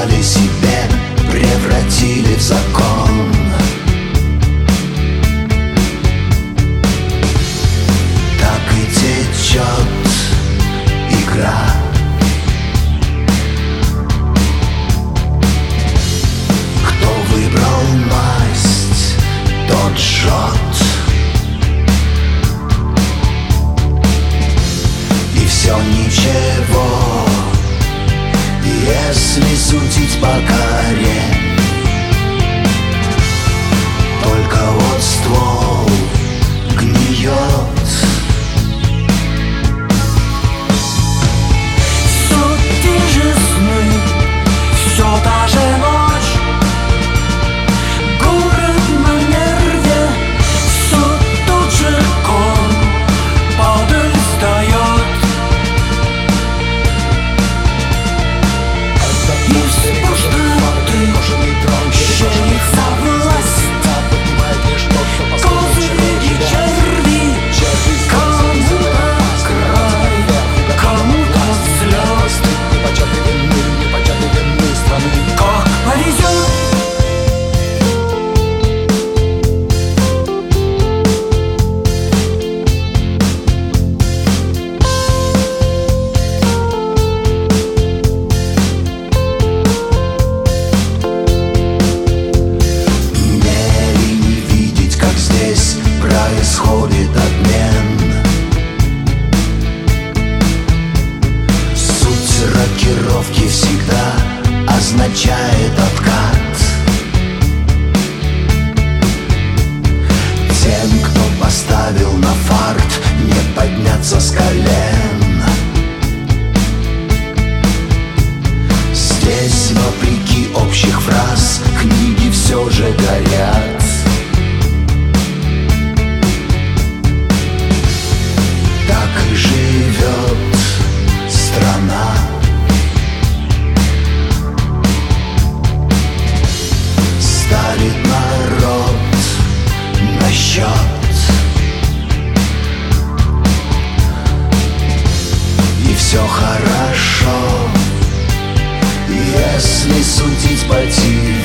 сказали себе, превратили в закон. Так и течет игра. Кто выбрал масть, тот жжет. И все ничего, если судить по коре. Только вот ствол гниет. Все те же сны, все та же ночь. Город на нерве, все тот же кон. Падаль встает, и все пустоты щелится власть. Козыри и черви, кому-то край, кому-то взлет. Как повезет. Происходит обмен. Суть рокировки всегда означает откат. Тем, кто поставил на фарт, не подняться с колен. Здесь, вопреки общих фраз, книги все же горят. Так и живет страна. Ставит народ на счет. И все хорошо, если судить по ТВ.